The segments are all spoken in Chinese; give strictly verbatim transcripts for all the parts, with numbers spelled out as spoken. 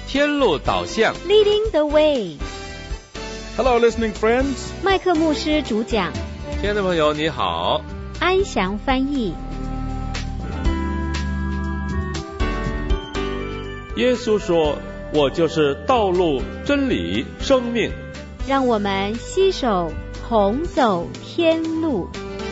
天路导向 Leading the way. Hello, listening friends. 麦克牧师主讲， 亲爱的朋友你好， 安祥翻译。 耶稣说，我就是道路、真理、生命。 让我们携手同走天路。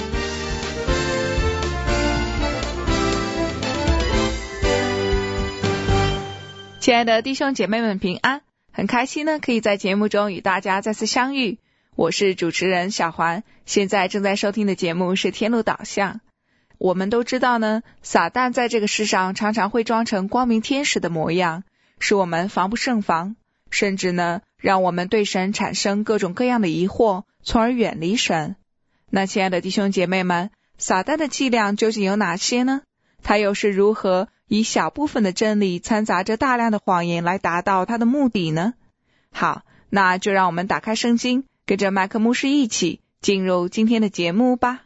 亲爱的弟兄姐妹们平安，很开心呢可以在节目中与大家再次相遇。我是主持人小环，现在正在收听的节目是天路导向。我们都知道呢，撒旦在这个世上常常会装成光明天使的模样，使我们防不胜防，甚至呢让我们对神产生各种各样的疑惑，从而远离神。那亲爱的弟兄姐妹们，撒旦的伎俩究竟有哪些呢？他又是如何以小部分的真理掺杂着大量的谎言来达到他的目的呢？好，那就让我们打开圣经，跟着麦克牧师一起进入今天的节目吧。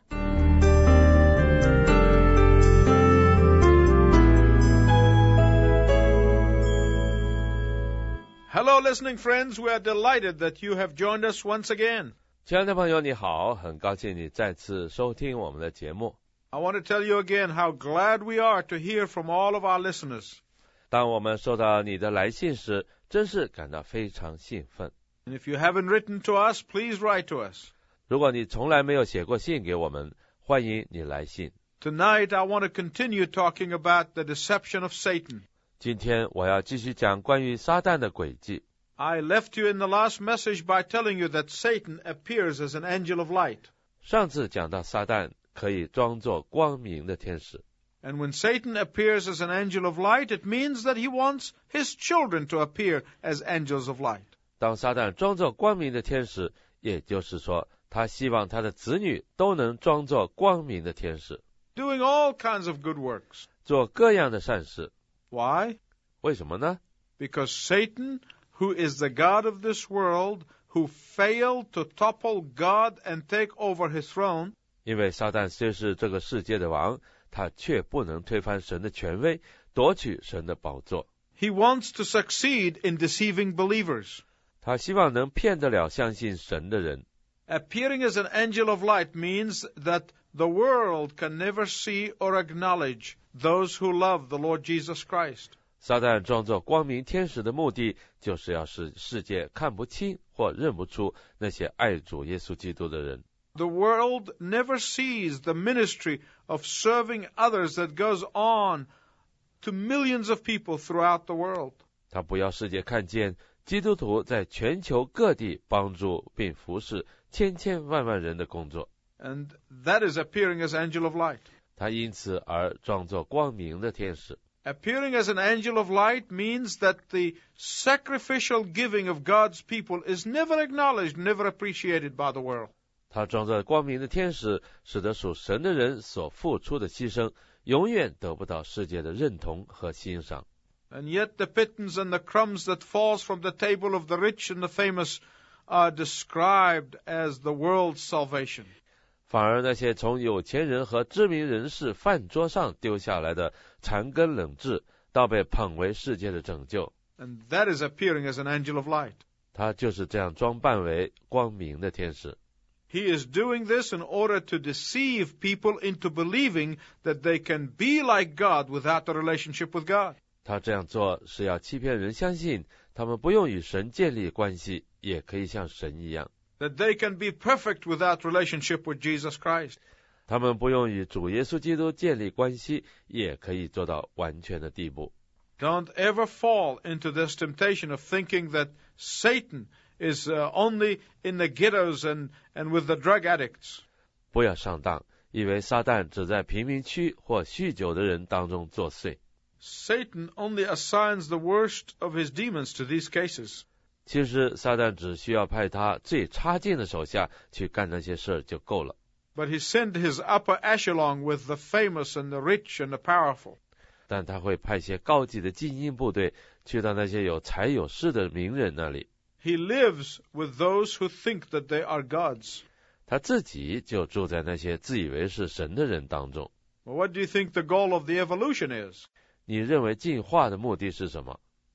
Hello, listening friends. We are delighted that you have joined us once again. 亲爱的朋友你好，很高兴你再次收听我们的节目。 I want to tell you again how glad we are to hear from all of our listeners. 当我们收到你的来信时，真是感到非常兴奋。 And if you haven't written to us, please write to us. 如果你从来没有写过信给我们，欢迎你来信。 Tonight, I want to continue talking about the deception of Satan. 今天我要继续讲关于撒旦的诡计。 I left you in the last message by telling you that Satan appears as an angel of light. 上次讲到撒旦可以装作光明的天使。 And when Satan appears as an angel of light, it means that he wants his children to appear as angels of light. 当撒旦装作光明的天使，也就是说，他希望他的子女都能装作光明的天使， Doing all kinds of good works. 做各样的善事。 Why? 为什么呢？ Because Satan, who is the god of this world, who failed to topple God and take over his throne, 因为撒旦虽是这个世界的王，他却不能推翻神的权威，夺取神的宝座。 he wants to succeed in deceiving believers. 他希望能骗得了相信神的人。 Appearing as an angel of light means that the world can never see or acknowledge those who love the Lord Jesus Christ. 撒旦装作光明天使的目的，就是要使世界看不清或认不出那些爱主耶稣基督的人。 The world never sees the ministry of serving others that goes on to millions of people throughout the world. 他不要世界看见基督徒在全球各地帮助并服侍千千万万人的工作。 And that is appearing as angel of light. 他因此而装作光明的天使。 Appearing as an angel of light means that the sacrificial giving of God's people is never acknowledged, never appreciated by the world. 他装作光明的天使，使得属神的人所付出的牺牲永远得不到世界的认同和欣赏。 And yet the pittance and the crumbs that falls from the table of the rich and the famous are described as the world's salvation. 反而那些从有钱人和知名人士饭桌上丢下来的残羹冷炙，倒被捧为世界的拯救。 And that is appearing as an angel of light. 他就是这样装扮为光明的天使。 He is doing this in order to deceive people into believing that they can be like God without a relationship with God. 他这样做是要欺骗人相信，他们不用与神建立关系，也可以像神一样。 That they can be perfect without relationship with Jesus Christ. 他们不用与主耶稣基督建立关系，也可以做到完全的地步。 Don't ever fall into this temptation of thinking that Satan is uh, only in the ghettos and, and with the drug addicts. 不要上当，以为撒旦只在贫民区或酗酒的人当中作祟。 Satan only assigns the worst of his demons to these cases. 其实撒旦只需要派他最差劲的手下去干那些事就够了。 But he sent his upper echelon with the famous and the rich and the powerful. 但他会派些高级的精英部队去到那些有财有势的名人那里。 He lives with those who think that they are gods. 他自己就住在那些自以为是神的人当中。 Well, what do you think the goal of the evolution is? 你认为进化的目的是什么？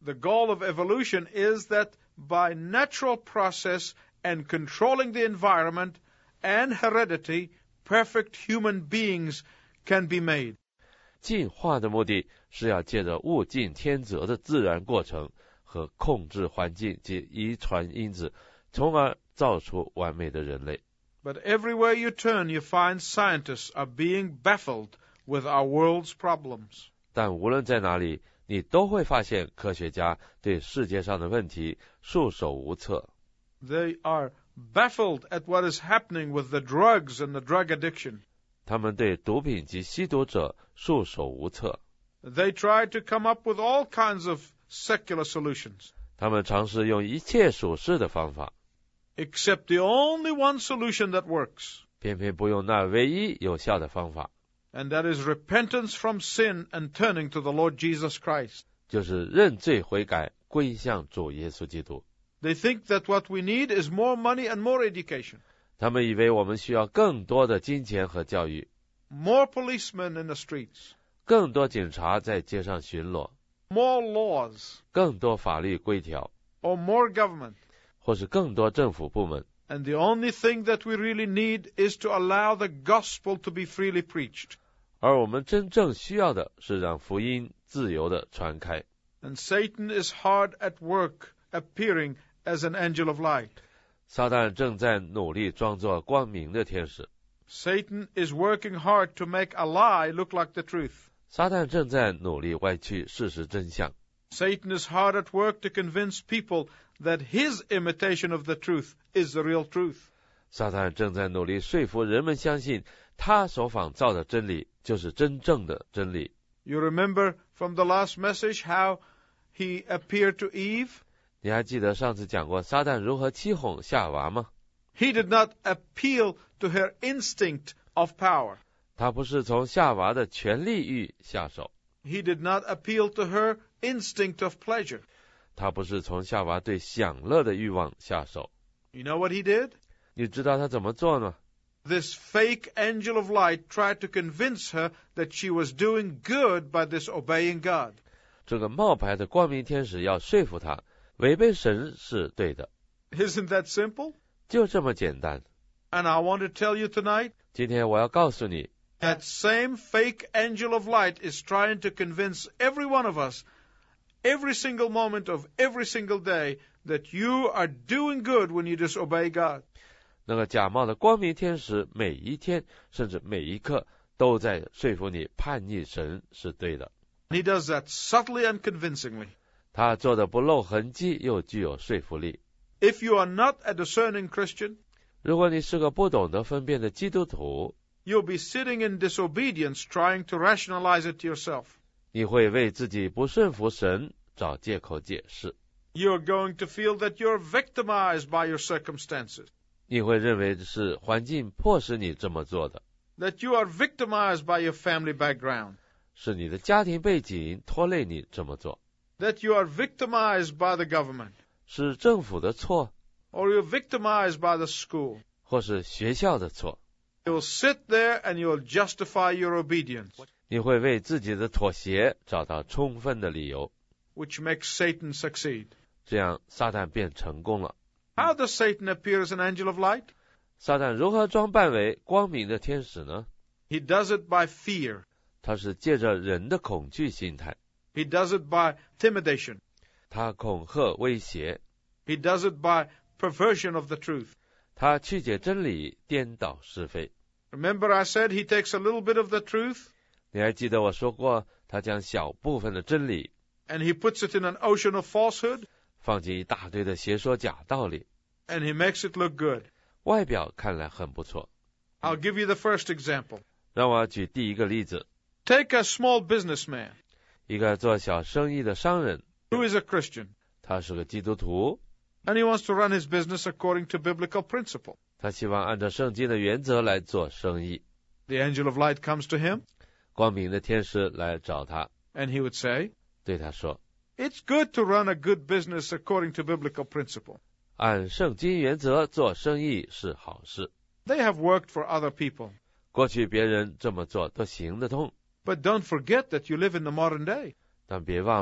The goal of evolution is that by natural process and controlling the environment and heredity, perfect human beings can be made. 进化的目的是要借着物竞天择的自然过程和控制环境及遗传因子，从而造出完美的人类。 But everywhere you turn, you find scientists are being baffled with our world's problems. 但无论在哪里，你都会发现科学家对世界上的问题束手无策。 They are baffled at what is happening with the drugs and the drug addiction. 他们对毒品及吸毒者束手无策。 They try to come up with all kinds of secular solutions. 他们尝试用一切属世的方法， Except the only one solution that works. 偏偏不用那唯一有效的方法， And that is repentance from sin and turning to the Lord Jesus Christ. 就是认罪悔改，归向主耶稣基督。 They think that what we need is more money and more education. 他们以为我们需要更多的金钱和教育， More policemen in the streets. 更多警察在街上巡逻， More laws. 更多法律规条， Or more government. 或是更多政府部门。 And the only thing that we really need is to allow the gospel to be freely preached. 而我们真正需要的是让福音自由地传开。 And Satan is hard at work, appearing as an angel of light. 撒旦正在努力装作光明的天使， Satan is working hard to make a lie look like the truth. 撒旦正在努力歪曲事实真相。 Satan is hard at work to convince people that his imitation of the truth is the real truth. 撒旦正在努力说服人们相信他所仿造的真理就是真正的真理。 You remember from the last message how he appeared to Eve? 你还记得上次讲过撒旦如何欺哄夏娃吗？ He did not appeal to her instinct of power. 他不是从夏娃的权力欲下手， He did not appeal to her instinct of pleasure. 他不是从夏娃对享乐的欲望下手。 You know what he did? 你知道他怎么做呢？ This fake angel of light tried to convince her that she was doing good by disobeying God. 这个冒牌的光明天使要说服他，违背神是对的， Isn't that simple? 就这么简单。 And I want to tell you tonight, 今天我要告诉你， that same fake angel of light is trying to convince every one of us, every single moment of every single day, that you are doing good when you disobey God. 那个假冒的光明天使每一天甚至每一刻都在说服你叛逆神是对的。 He does that subtly and convincingly. 他做的不露痕迹，又具有说服力。 If you are not a discerning Christian, 如果你是个不懂得分辨的基督徒， you'll be sitting in disobedience trying to rationalize it to yourself. 你会为自己不顺服神找借口解释。 You're going to feel that you're victimized by your circumstances, 你会认为是环境迫使你这么做的， that you are victimized by your family background, 是你的家庭背景拖累你这么做， that you are victimized by the government, 是政府的错， or you're victimized by the school. 或是学校的错。 You'll sit there and you'll justify your obedience, 你会为自己的妥协找到充分的理由， which makes Satan succeed. 这样撒旦便成功了。 How does Satan appear as an angel of light? 撒旦如何装扮为光明的天使呢？ He does it by fear. 他是借着人的恐惧心态， He does it by intimidation. 他恐吓威胁， He does it by perversion of the truth. 他曲解真理，颠倒是非。 Remember I said he takes a little bit of the truth 你还记得我说过，他将小部分的真理 and he puts it in an ocean of falsehood 放进一大堆的邪说假道理， and he makes it look good. 外表看来很不错。 I'll give you the first example. 让我举第一个例子， Take a small businessman 一个做小生意的商人， who is a Christian 他是个基督徒， and he wants to run his business according to biblical principle. 他希望按照圣经的原则来做生意。 The angel of light comes to him 光明的天使来找他， and he would say, 对他说， it's good to run a good business according to biblical principle. 按圣经原则做生意是好事， They have worked for other people. 过去别人这么做都行得通， But don't forget that you live in the modern day. 但别忘了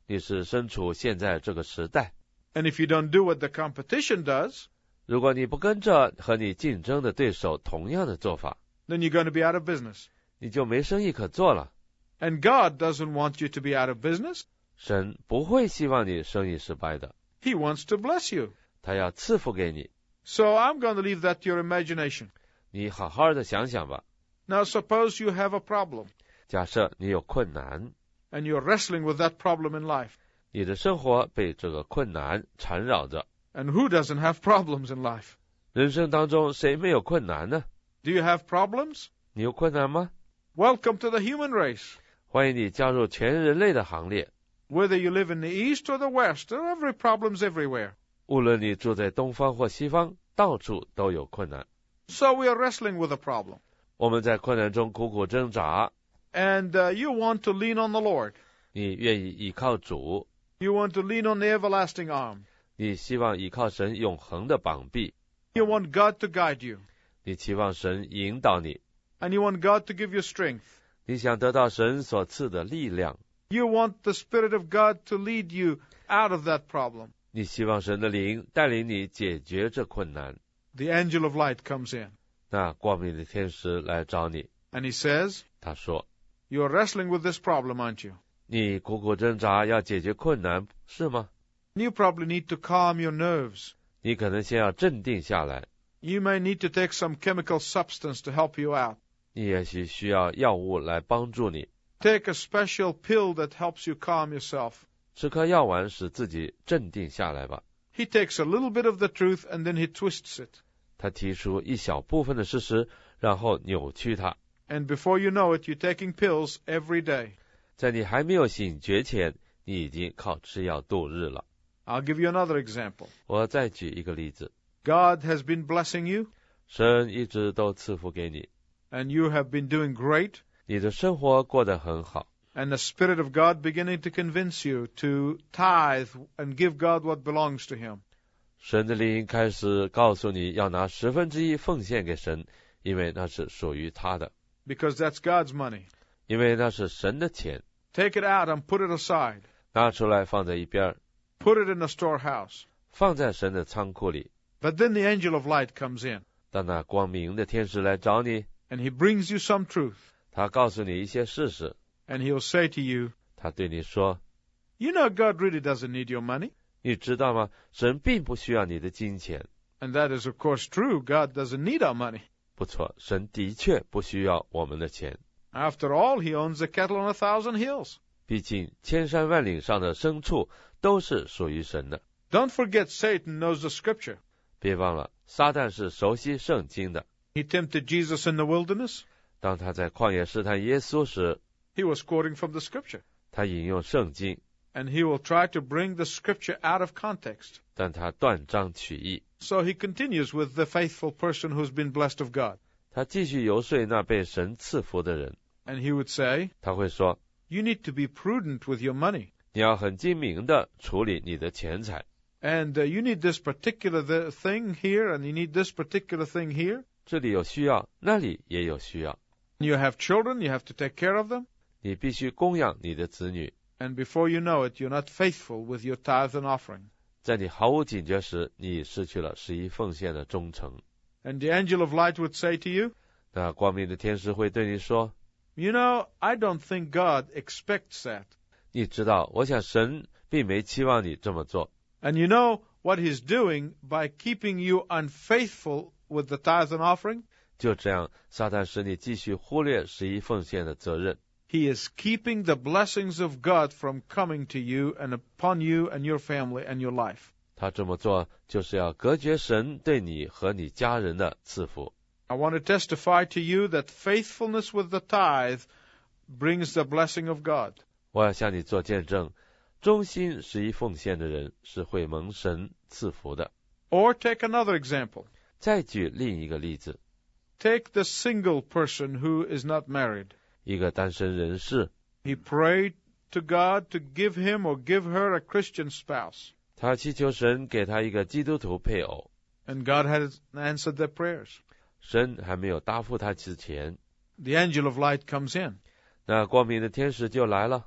你是身处现在这个时代。 And if you don't do what the competition does, 如果你不跟着和你竞争的对手同样的做法， then you're going to be out of business. 你就没生意可做了。 And God doesn't want you to be out of business. 神不会希望你生意失败的， He wants to bless you. 他要赐福给你。 So I'm going to leave that to your imagination. 你好好的想想吧。 Now suppose you have a problem, 假设你有困难， and you're wrestling with that problem in life. 你的生活被这个困难缠绕着。 And who doesn't have problems in life? 人生当中谁没有困难呢？ Do you have problems? 你有困难吗？ Welcome to the human race. 欢迎你加入全人类的行列。 Whether you live in the East or the West, there are every problems everywhere. 无论你住在东方或西方，到处都有困难。 So we are wrestling with a problem. 我们在困难中苦苦挣扎。 And uh, you want to lean on the Lord. 你愿意依靠主， You want to lean on the everlasting arm. 你希望依靠神永恒的膀臂， You want God to guide you. 你期望神引导你， And you want God to give you strength. 你想得到神所赐的力量， You want the Spirit of God to lead you out of that problem. 你希望神的灵带领你解决这困难。 The angel of light comes in. 那光明的天使来找你， And he says, 他说 You're wrestling with this problem, aren't you? 你苦苦挣扎要解决困难，是吗？ You probably need to calm your nerves. 你可能先要镇定下来， You may need to take some chemical substance to help you out. 你也许需要药物来帮助你， Take a special pill that helps you calm yourself. 吃颗药丸使自己镇定下来吧。 He takes a little bit of the truth and then he twists it. 他提出一小部分的事实，然后扭曲它。 And before you know it, you're taking pills every day. 在你还没有醒觉前，你已经靠吃药度日了。 I'll give you another example. 我再举一个例子， God has been blessing you, 神一直都赐福给你， and you have been doing great, 你的生活过得很好， and the Spirit of God beginning to convince you to tithe and give God what belongs to Him. 神的灵开始告诉你要拿十分之一奉献给神，因为那是属于他的， Because that's God's money. 因为那是神的钱， Take it out and put it aside. 拿出来放在一边， Put it in a storehouse. 放在神的仓库里。 But then the angel of light comes in, 当那光明的天使来找你， and he brings you some truth. 他告诉你一些事实， And he'll say to you, 他对你说， You know God really doesn't need your money. 你知道吗？神并不需要你的金钱。 And that is, of course, true. God doesn't need our money. 不错，神的确不需要我们的钱。 After all, he owns the cattle on a thousand hills. 毕竟千山万岭上的牲畜都是属于神的。 Don't forget Satan knows the scripture. 别忘了，撒旦是熟悉圣经的。 He tempted Jesus in the wilderness. 当他在旷野试探耶稣时， He was quoting from the scripture. 他引用圣经， And he will try to bring the scripture out of context. 但他断章取义。 So he continues with the faithful person who's been blessed of God. 他继续游说那被神赐福的人， And he would say, 他会说， You need to be prudent with your money. 你要很精明的处理你的钱财。 And uh, you need this particular th- thing here, and you need this particular thing here. 这里有需要，那里也有需要。 You have children, you have to take care of them. 你必须供养你的子女。 And before you know it, you're not faithful with your tithe and offering. 在你毫无警觉时，你失去了十一奉献的忠诚。 And the angel of light would say to you, 那光明的天使会对你说， You know, I don't think God expects that. 你知道，我想神并没期望你这么做。 And you know what he's doing by keeping you unfaithful with the tithe and offering? 就这样，撒旦使你继续忽略十一奉献的责任。 He is keeping the blessings of God from coming to you and upon you and your family and your life. 他这么做，就是要隔绝神对你和你家人的赐福。 I want to testify to you that faithfulness with the tithe brings the blessing of God. 我要向你做见证，忠心十一奉献的人是会蒙神赐福的。 Or take another example. 再举另一个例子， Take the single person who is not married. 一个单身人士， He prayed to God to give him or give her a Christian spouse. 他祈求神给他一个基督徒配偶， And God had answered their prayers. 神还没有答复他之前， The angel of light comes in. 那光明的天使就来了。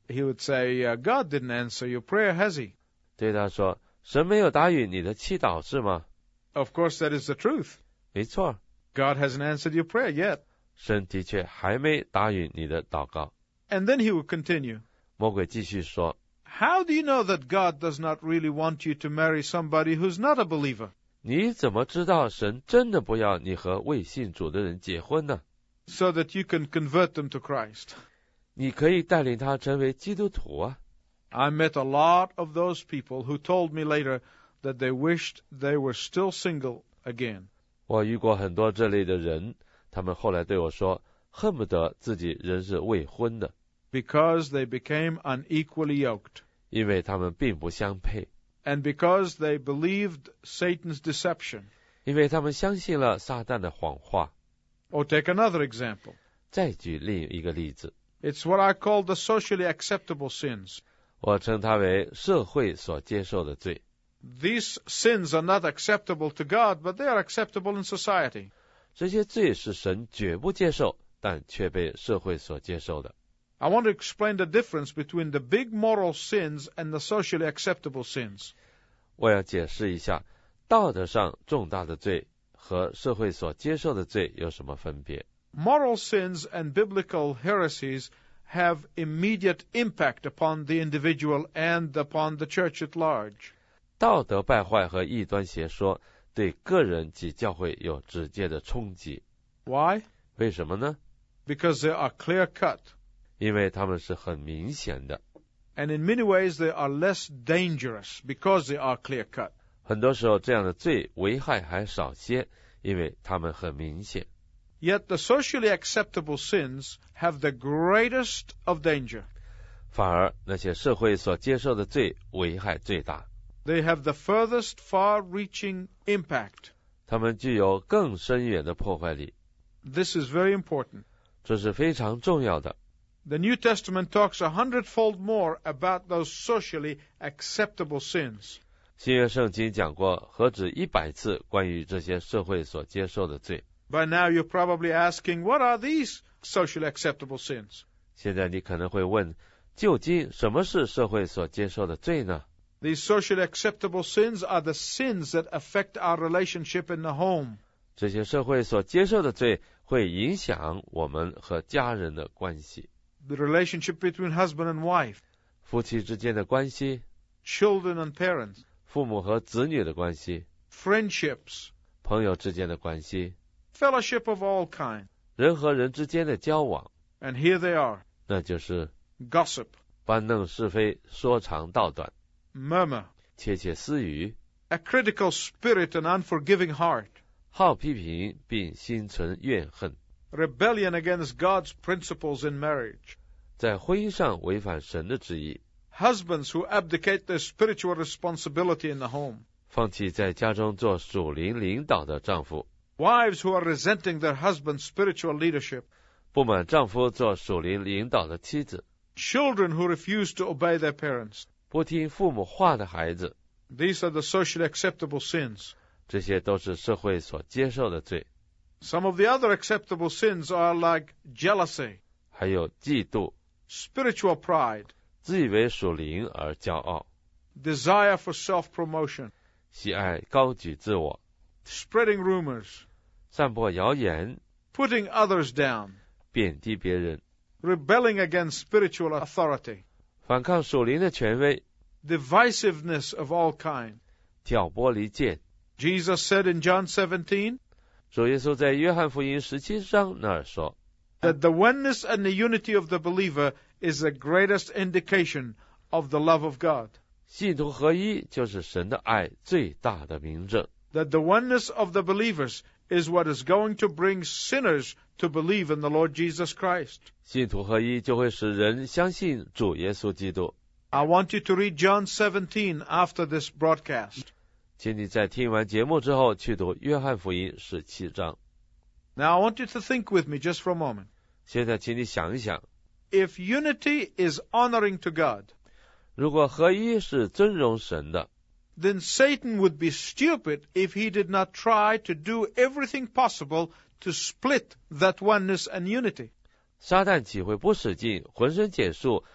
he would say, uh, God didn't answer your prayer, has he? 对他说，神没有答应你的祈祷是吗？ Of course, that is the truth. 没错， God hasn't answered your prayer yet. 神的确还没答应你的祷告。 And then he would continue. 魔鬼继续说， How do you know that God does not really want you to marry somebody who's not a believer? 你怎么知道神真的不要你和未信主的人结婚呢？ So that you can convert them to Christ. 你可以带领他成为基督徒啊。 I met a lot of those people who told me later that they wished they were still single again. 我遇过很多这类的人，他们后来对我说，恨不得自己仍是未婚的， Because they became unequally yoked. 因为他们并不相配， And because they believed Satan's deception. 因为他们相信了撒旦的谎话。 Or take another example. 再举另一个例子， It's what I call the socially acceptable sins. 我称它为社会所接受的罪。 These sins are not acceptable to God, but they are acceptable in society. 这些罪是神绝不接受，但却被社会所接受的。 I want to explain the difference between the big moral sins and the socially acceptable sins. 我要解释一下，道德上重大的罪和社会所接受的罪有什么分别。 Moral sins and biblical heresies have immediate impact upon the individual and upon the church at large. 道德败坏和异端邪说对个人及教会有直接的冲击。 Why? 为什么呢？ Because they are clear-cut. 因为他们是很明显的， And in many ways they are less dangerous because they are clear-cut. 很多时候这样的罪危害还少些，因为他们很明显。 Yet the socially acceptable sins have the greatest of danger. 反而那些社会所接受的罪危害最大， They have the furthest, far-reaching impact. 他们具有更深远的破坏力， This is very important. 这是非常重要的。 The New Testament talks a hundredfold more about those socially acceptable sins. 新约圣经讲过何止一百次关于这些社会所接受的罪。 By now you're probably asking, what are these socially acceptable sins? 现在你可能会问，究竟什么是社会所接受的罪呢？ These socially acceptable sins are the sins that affect our relationship in the home. 这些社会所接受的罪会影响我们和家人的关系， The relationship between husband and wife, 夫妻之间的关系， children and parents, 父母和子女的关系， friendships, 朋友之间的关系， fellowship of all kinds. 人和人之间的交往， And here they are. 那就是 Gossip, 搬弄是非，说长道短， murmur, 窃窃私语， a critical spirit and unforgiving heart, 好批评并心存怨恨， rebellion against God's principles in marriage, 在婚姻上违反神的旨意， husbands who abdicate their spiritual responsibility in the home, 放弃在家中做属灵领导的丈夫， wives who are resenting their husband's spiritual leadership, 不满丈夫做属灵领导的妻子， children who refuse to obey their parents. 不听父母话的孩子， These are the socially acceptable sins. 这些都是社会所接受的罪。 Some of the other acceptable sins are like jealousy, 还有嫉妒， spiritual pride, 自以为属灵而骄傲， desire for self-promotion, 喜爱高举自我， spreading rumors, 散播谣言， putting others down, 贬低别人， rebelling against spiritual authority, 反抗属灵的权威， divisiveness of all kinds. 挑拨离间。 Jesus said in John seventeen 主耶稣在约翰福音十七章那儿说， that the oneness and the unity of the believer is the greatest indication of the love of God. 信徒合一就是神的爱最大的明证。 That the oneness of the believers is what is going to bring sinners to believe in the Lord Jesus Christ. 信徒合一就会使人相信主耶稣基督。 I want you to read John seventeen after this broadcast. 请你在听完节目之后去读约翰福音十七章。 Now I want you to think with me just for a moment. 现在请你想一想， If unity is honoring to God, 如果合一是尊荣神的， then Satan would be stupid if he did not try to do everything possible to split that oneness and unity. 撒旦岂会不使劲浑身解数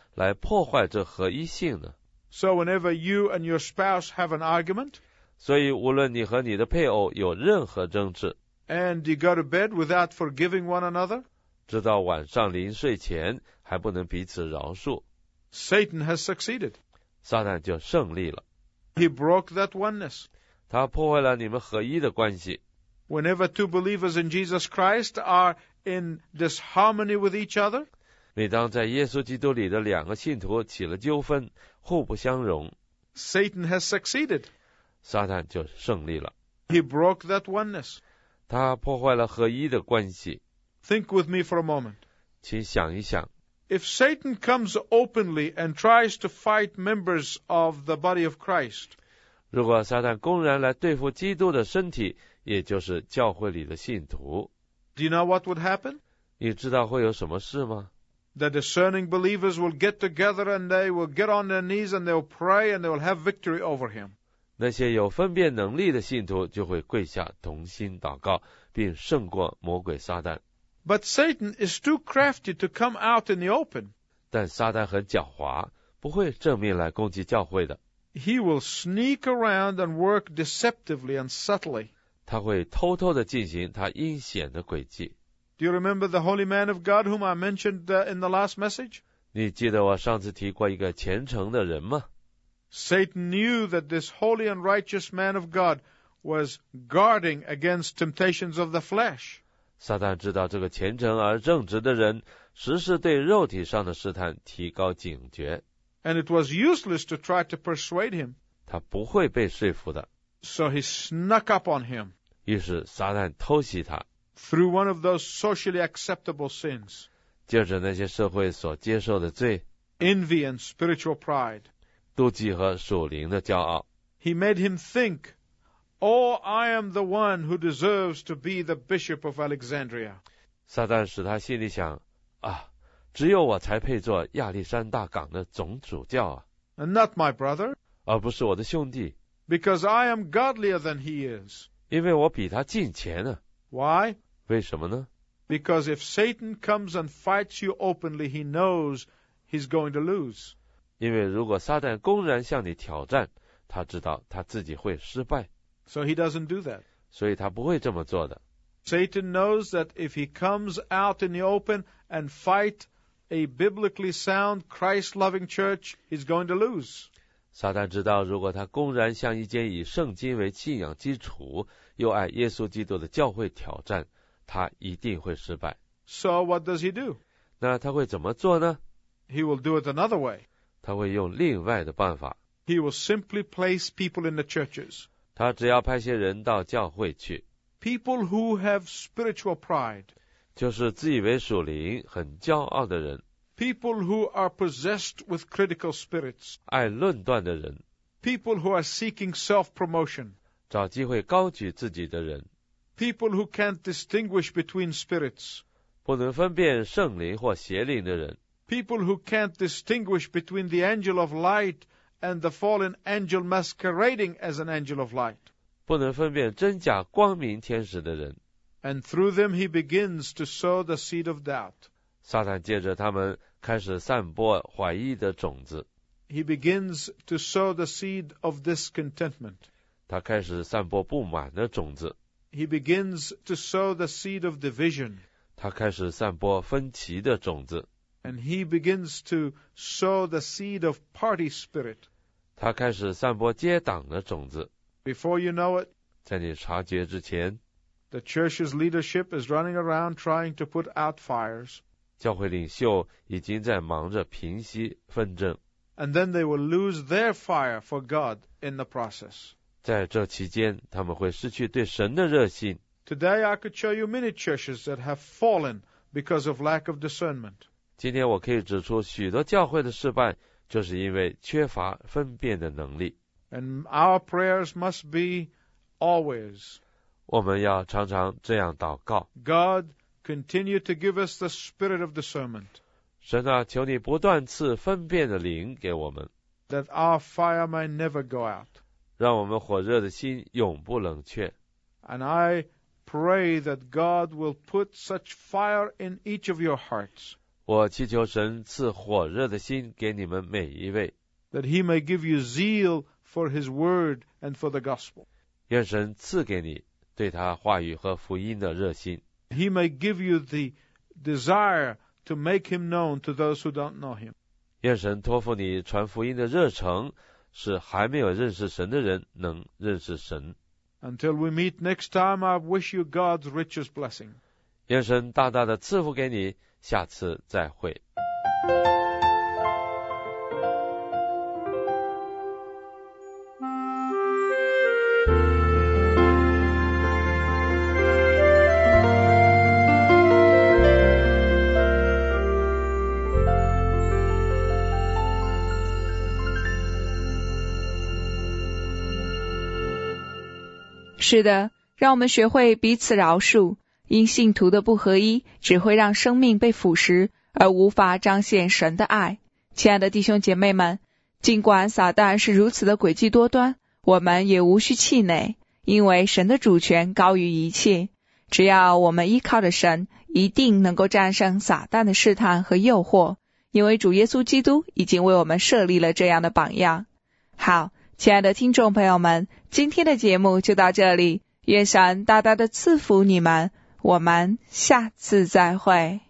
来破坏这合一性呢？ So whenever you and your spouse have an argument, 所以无论你和你的配偶有任何争执， and you go to bed without forgiving one another, 直到晚上临睡前还不能彼此饶恕， Satan has succeeded. 撒旦就胜利了。 He broke that oneness. 他破坏了你们合一的关系。 Whenever two believers in Jesus Christ are in disharmony with each other, 每当在耶稣基督里的两个信徒起了纠纷，互不相容， Satan has succeeded. 撒旦就胜利了。 He broke that oneness. 他破坏了合一的关系。 Think with me for a moment. 请想一想， If Satan comes openly and tries to fight members of the body of Christ, 如果撒旦公然来对付基督的身体，也就是教会里的信徒， do you know what would happen? 你知道会有什么事吗？ The discerning believers will get together and they will get on their knees and they will pray and they will have victory over him. 那些有分辨能力的信徒就会跪下同心祷告，并胜过魔鬼撒旦。 But Satan is too crafty to come out in the open. 但撒旦很狡猾，不会正面来攻击教会的， He will sneak around and work deceptively and subtly. 他会偷偷的进行他阴险的诡计。 Do you remember the holy man of God whom I mentioned uh, in the last message? 你记得我上次提过一个虔诚的人吗？ Satan knew that this holy and righteous man of God was guarding against temptations of the flesh. 撒旦知道这个虔诚而正直的人时时对肉体上的试探提高警觉， And it was useless to try to persuade him. 他不会被说服的。 So he snuck up on him 于是撒旦偷袭他， through one of those socially acceptable sins, 借着那些社会所接受的罪， envy and spiritual pride. 妒忌和属灵的骄傲。 He made him think, oh, I am the one who deserves to be the Bishop of Alexandria. 撒旦使他心里想啊，只有我才配做亚历山大港的总主教啊， And not my brother, 而不是我的兄弟， because I am godlier than he is. 因为我比他近前啊。 Why? 为什么呢？ Because if Satan comes and fights you openly, he knows he's going to lose. 因为如果撒旦公然向你挑战，他知道他自己会失败， So he doesn't do that. 所以他不会这么做的。 Satan knows that if he comes out in the open and fight a biblically sound, Christ-loving church, he's going to lose. 撒旦知道，如果他公然向一间以圣经为信仰基础，又爱耶稣基督的教会挑战，他一定会失败。 So what does he do? 那他会怎么做呢？ He will do it another way. 他会用另外的办法， He will simply place people in the churches, 他只要派些人到教会去， people who have spiritual pride, 就是自以为属灵、很骄傲的人， people who are possessed with critical spirits, 爱论断的人， people who are seeking self-promotion, 找机会高举自己的人， people who can't distinguish between spirits, 不能分辨圣灵或邪灵的人， people who can't distinguish between the angel of light and the fallen angel masquerading as an angel of light. 不能分辨真假光明天使的人。 And through them he begins to sow the seed of doubt. 撒旦借着他们开始散播怀疑的种子， He begins to sow the seed of discontentment. 他开始散播不满的种子， He begins to sow the seed of division. 他开始散播分歧的种子， And he begins to sow the seed of party spirit. 他开始散播结党的种子。 Before you know it, 在你察觉之前， the church's leadership is running around trying to put out fires. 教会领袖已经在忙着平息纷争， And then they will lose their fire for God in the process. 在这期间，他们会失去对神的热心。 Today I could show you many churches that have fallen because of lack of discernment. 今天我可以指出许多教会的失败，就是因为缺乏分辨的能力。 And our prayers must be always, 我们要常常这样祷告： God, continue to give us the spirit of discernment, 神啊，求你不断赐分辨的灵给我们， that our fire may never go out. 让我们火热的心永不冷却。 And I pray that God will put such fire in each of your hearts, 我祈求神赐火热的心给你们每一位， that he may give you zeal for his word and for the gospel. 愿神赐给你对他话语和福音的热心， He may give you the desire to make him known to those who don't know him. 愿神托付你传福音的热诚，使还没有认识神的人能认识神。 Until we meet next time, I wish you God's richest blessing. 愿神大大的赐福给你，下次再会。 是的，让我们学会彼此饶恕，因信徒的不合一只会让生命被腐蚀，而无法彰显神的爱。亲爱的弟兄姐妹们，尽管撒旦是如此的诡计多端，我们也无需气馁，因为神的主权高于一切。只要我们依靠着神，一定能够战胜撒旦的试探和诱惑，因为主耶稣基督已经为我们设立了这样的榜样。好，亲爱的听众朋友们，今天的节目就到这里，愿神大大的赐福你们，我们下次再会。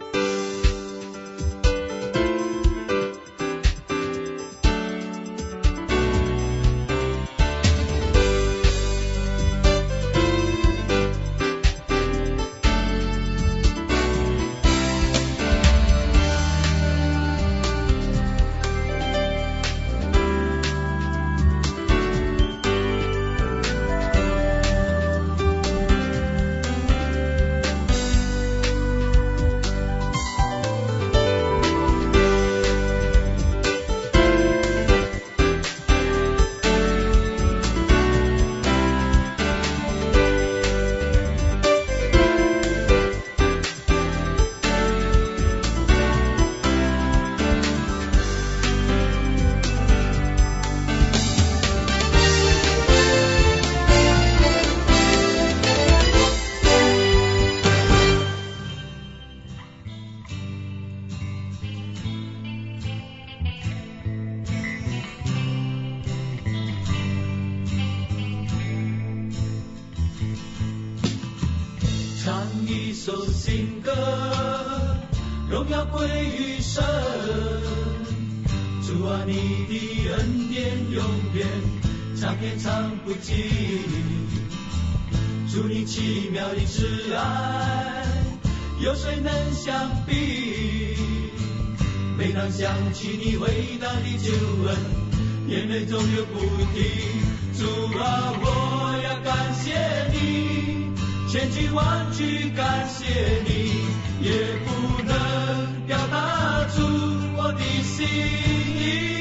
首新歌，荣耀归于神。主啊，你的恩典永远长天长不尽。主你奇妙的慈爱，有谁能相比？每当想起你伟大的救恩，眼泪总流不停。主啊，我要感谢你，千句万句感谢你，也不能表达出我的心意。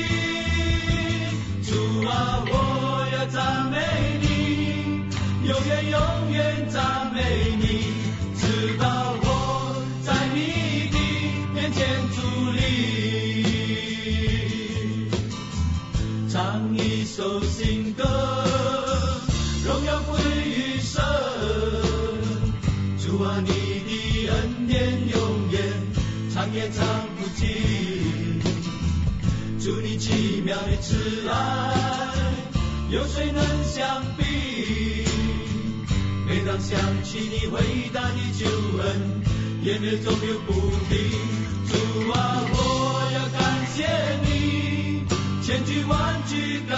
主啊，我要赞美你，永远永远赞美你，直到我在你的面前伫立。唱一首新歌，荣耀归于神。主啊，你的恩典永远长也长不尽。主你奇妙的慈爱，有谁能相比？每当想起你伟大的救恩，眼泪总流不停。主啊，我要感谢你，千句万句感